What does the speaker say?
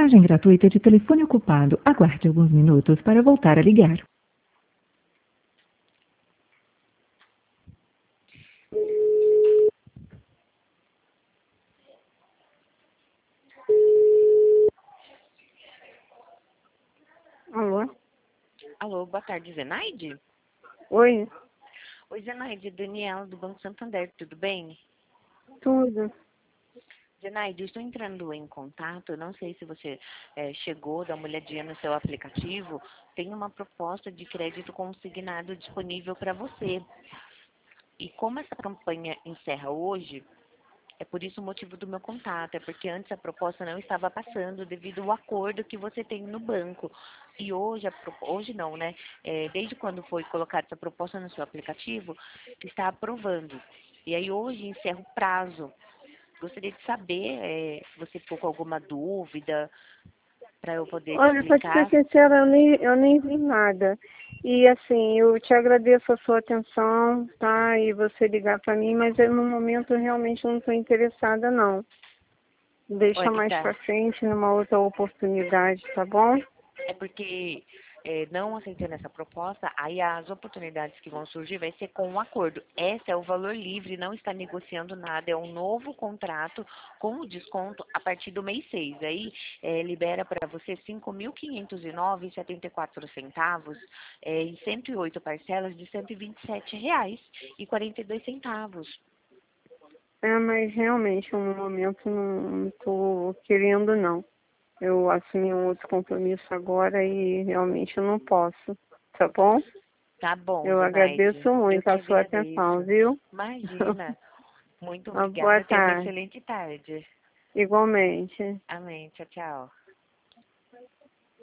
Mensagem gratuita de telefone ocupado. Aguarde alguns minutos para voltar a ligar. Alô? Alô, boa tarde, Zenaide? Oi, Oi, Zenaide, Daniela do Banco Santander, tudo bem? tudo. Zenaide, estou entrando em contato, eu não sei se você chegou, dá uma olhadinha no seu aplicativo, tem uma proposta de crédito consignado disponível para você. E como essa campanha encerra hoje, é por isso o motivo do meu contato, é porque antes a proposta não estava passando devido ao acordo que você tem no banco. E hoje, hoje não, né? Desde quando foi colocada essa proposta no seu aplicativo, está aprovando. E aí hoje encerra o prazo. Gostaria de saber se você ficou com alguma dúvida para eu poder te Olha, pra te ser explicar. sincera, eu nem vi nada. E assim, eu te agradeço a sua atenção, tá? E você ligar pra mim, mas eu, no momento realmente não estou interessada, não. Deixa Olha, mais tá. pra frente, numa outra oportunidade, tá bom? É porque não aceitando essa proposta, aí as oportunidades que vão surgir vai ser com um acordo. Esse é o valor livre, não está negociando nada, é um novo contrato com o desconto a partir do mês 6. Aí libera para você R$ 5.509,74 em 108 parcelas de R$ 127,42. É, mas realmente, no momento, não tô querendo, não. Eu assumi um outro compromisso agora e realmente eu não posso, tá bom? Tá bom, Eu Zenaide. agradeço Eu muito que a sua atenção, agradeço. viu? Imagina. Muito Uma boa obrigada. Tenha uma tarde. excelente tarde. Igualmente. Amém. Tchau, tchau.